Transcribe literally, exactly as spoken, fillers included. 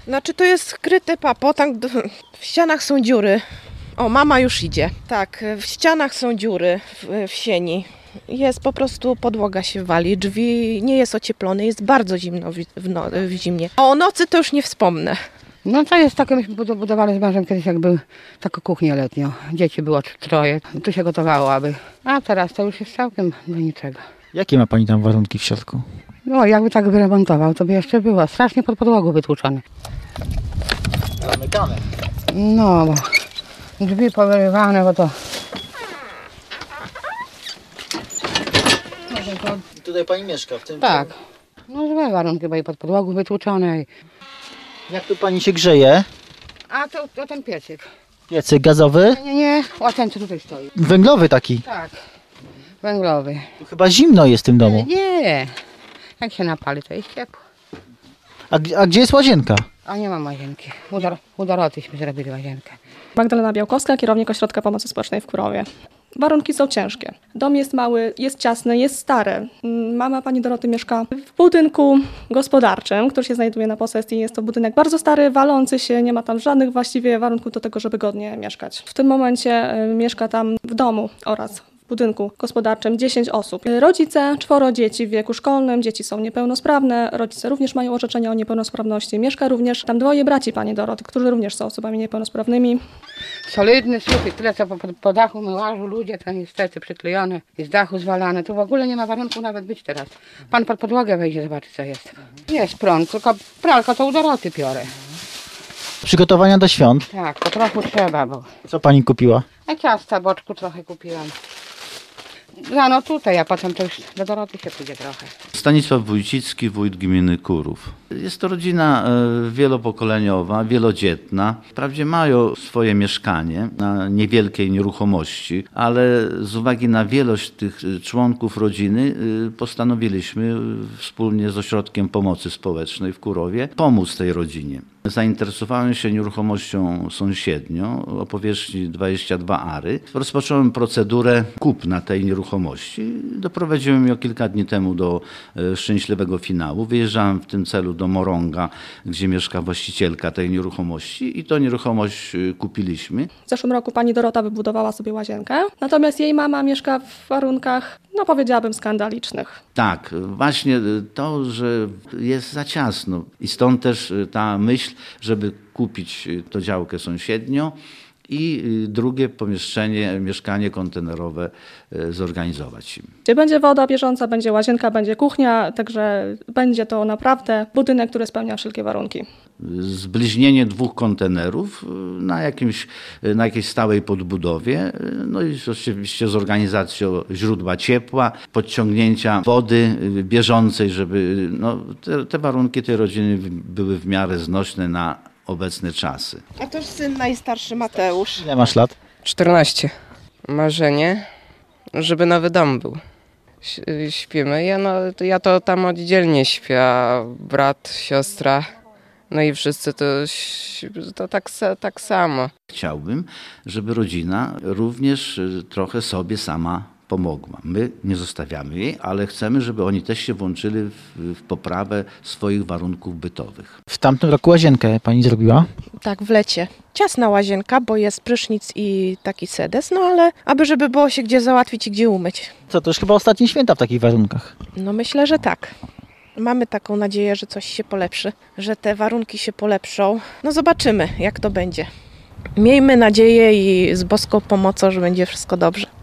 Znaczy to jest skryty papo, tam w ścianach są dziury. O, mama już idzie. Tak, w ścianach są dziury w, w sieni. Jest po prostu, podłoga się wali, drzwi nie jest ocieplone, jest bardzo zimno w, w, no, w zimnie. A o nocy to już nie wspomnę. No to jest takie, myśmy budowali z mężem kiedyś, jak był taką kuchnię letnią. Dzieci było troje, tu się gotowało, aby. A teraz to już jest całkiem do niczego. Jakie ma pani tam warunki w środku? No jakby tak wyremontował, to by jeszcze było. Strasznie pod podłogą wytłuczone. Zamykane. No, bo drzwi powyrywane, bo to... Tutaj pani mieszka w tym? Tak. No złe warunki, bo i pod podłogą wytłuczone. I... Jak tu pani się grzeje? A to, to ten piecyk. Piecyk gazowy? Nie, nie, o ten co tutaj stoi. Węglowy taki. Tak, węglowy. Tu chyba zimno jest w tym domu. Nie, jak się napali, to jest ciepło. A, g- a gdzie jest łazienka? A nie mam łazienki. U, Dor- u Dorotyśmy zrobili łazienkę. Magdalena Białkowska, kierownik Ośrodka Pomocy Społecznej w Kurowie. Warunki są ciężkie. Dom jest mały, jest ciasny, jest stary. Mama pani Doroty mieszka w budynku gospodarczym, który się znajduje na posesji. Jest to budynek bardzo stary, walący się, nie ma tam żadnych właściwie warunków do tego, żeby godnie mieszkać. W tym momencie y, mieszka tam w domu oraz w budynku gospodarczym dziesięć osób. Rodzice, czworo dzieci w wieku szkolnym, dzieci są niepełnosprawne, rodzice również mają orzeczenia o niepełnosprawności. Mieszka również tam dwoje braci pani Doroty, którzy również są osobami niepełnosprawnymi. Solidny sufit, tyle co po, po, po dachu my łażą ludzie, to niestety przyklejone, z dachu zwalane. Tu w ogóle nie ma warunku nawet być teraz. Pan pod podłogę wejdzie, zobaczy co jest. Jest prąd, tylko pralka to u Doroty piorę. Przygotowania do świąt. Tak, po trochu trzeba, bo... Co pani kupiła? A ciasta boczku trochę kupiłam. Rano tutaj, a potem to już do Doroty się pójdzie trochę. Stanisław Wójcicki, wójt gminy Kurów. Jest to rodzina e, wielopokoleniowa, wielodzietna. Wprawdzie mają swoje mieszkanie na niewielkiej nieruchomości, ale z uwagi na wielość tych członków rodziny e, postanowiliśmy wspólnie z Ośrodkiem Pomocy Społecznej w Kurowie pomóc tej rodzinie. Zainteresowałem się nieruchomością sąsiednią o powierzchni dwadzieścia dwa ary. Rozpocząłem procedurę kupna tej nieruchomości. Doprowadziłem ją kilka dni temu do e, szczęśliwego finału. Wyjeżdżałem w tym celu do Morąga, gdzie mieszka właścicielka tej nieruchomości i tę nieruchomość e, kupiliśmy. W zeszłym roku pani Dorota wybudowała sobie łazienkę, natomiast jej mama mieszka w warunkach, no powiedziałabym, skandalicznych. Tak, właśnie to, że jest za ciasno i stąd też ta myśl, żeby kupić tą działkę sąsiednią i drugie pomieszczenie, mieszkanie kontenerowe zorganizować im. Gdzie będzie woda bieżąca, będzie łazienka, będzie kuchnia, także będzie to naprawdę budynek, który spełnia wszelkie warunki. Zbliźnienie dwóch kontenerów na, jakimś, na jakiejś stałej podbudowie, no i oczywiście z organizacją źródła ciepła, podciągnięcia wody bieżącej, żeby no, te, te warunki tej rodziny były w miarę znośne na obecne czasy. A to syn najstarszy Mateusz. Ile masz lat? czternaście. Marzenie, żeby nowy dom był. Ś- Śpimy. Ja, no, to ja to tam oddzielnie śpię, a brat, siostra, no i wszyscy to, ś- to tak, sa- tak samo. Chciałbym, żeby rodzina również trochę sobie sama pomogła. My nie zostawiamy jej, ale chcemy, żeby oni też się włączyli w, w poprawę swoich warunków bytowych. W tamtym roku łazienkę pani zrobiła? Tak, w lecie. Ciasna łazienka, bo jest prysznic i taki sedes, no ale aby żeby było się gdzie załatwić i gdzie umyć. Co, to już chyba ostatnie święta w takich warunkach. No myślę, że tak. Mamy taką nadzieję, że coś się polepszy, że te warunki się polepszą. No zobaczymy, jak to będzie. Miejmy nadzieję i z boską pomocą, że będzie wszystko dobrze.